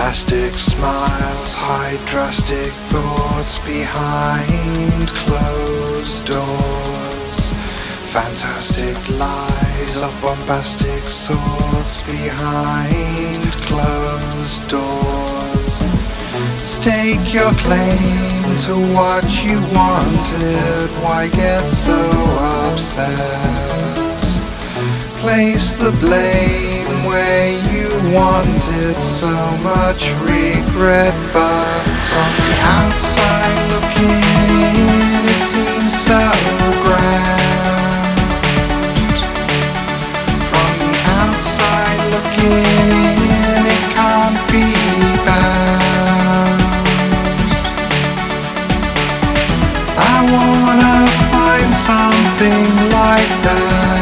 Plastic smiles hide drastic thoughts behind closed doors. Fantastic lies of bombastic sorts behind closed doors. Stake your claim to what you wanted, why get so upset? Place the blame where you wanted, so much regret, but from the outside looking in, it seems so grand. From the outside looking in, it can't be bad. I wanna find something like that.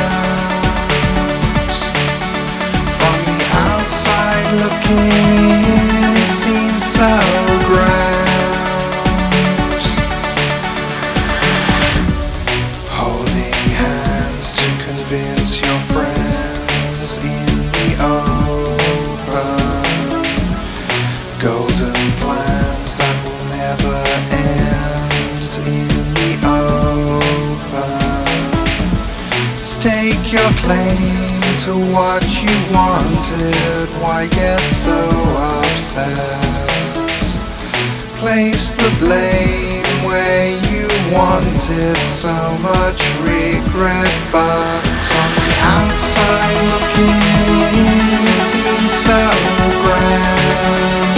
Looking in, it seems so grand. Holding hands to convince your friends in the open. Golden plans that will never end in the open. Stake your claim to what you wanted, why get so upset? Place the blame where you wanted, so much regret, but from the outside looking in, it seems so grand.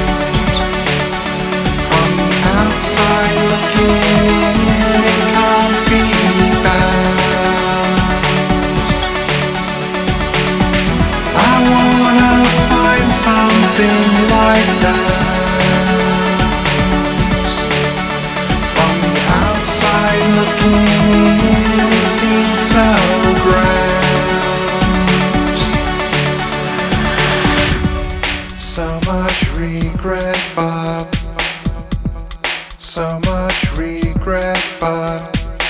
From the outside looking in, it can't be bad. Something like that. From the outside looking in, it seems so grand. So much regret, but so much regret, but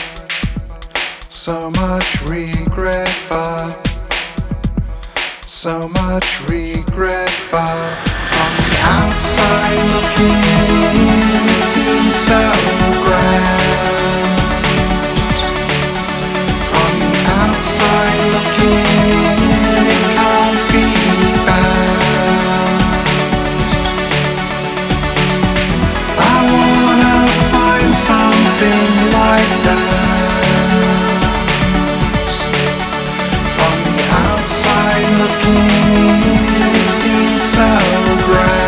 so much regret, but so much regret, but from the outside looking in, it seems so grand. From the outside looking in, it can't be bad. I wanna find something like that. From the outside looking in, it seems so grand.